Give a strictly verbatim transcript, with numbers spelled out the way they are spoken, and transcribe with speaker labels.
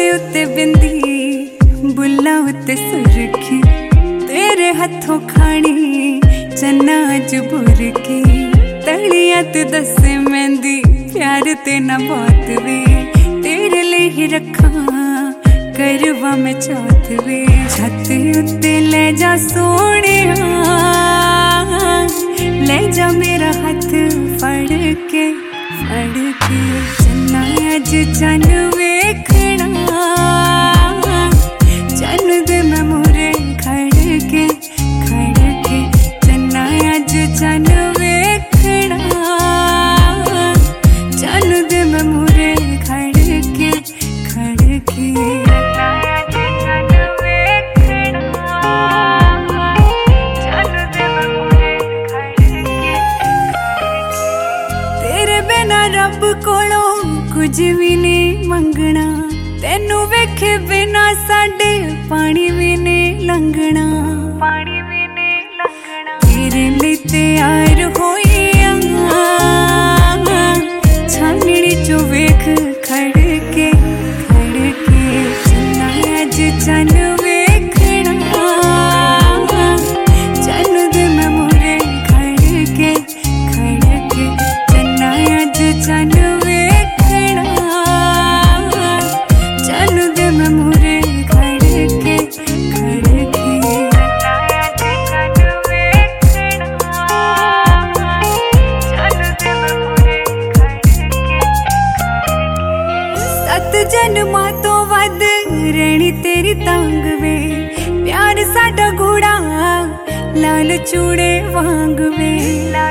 Speaker 1: उत्ते बिंदी बुल्ला उत्ते सुरखी तेरे हथों खानी चन्ना अज बुरकी तलिया तू दसे मेहंदी प्यार ते ना बहुत वे तेरे लिए ही रखा करवा मैं चौथ वे छत उत्ते ले जा सोने ले जा मेरा हाथ फड़ के फड़ के चन्ना अज चन वेखना चन दे मैं मुरे खड़ के खड़ के चन्ना अज चन वेखना चन दे मैं मुरे खड़ के खड़ के रब कोलों कुछ भी नहीं मंगना तेनू वेखे बिना साडे पानी भी नहीं लंघना पानी भी नहीं लंघना तेरे लिए तैयार होई छाननी चो वेख खड़ के खड़ के चन्ना अज चन वेखना चन दे मैं मुरे खड़ के खड़ के चन्ना अज चन वेखना चन दे मैं मुरे खड़ के खड़ के चन वेखना चन दे मैं मुरे खड़ के सत जन्मां तो वध रहनी तेरी तांग वे प्यार साडा गूड़ा लाल चूड़े वांग वे।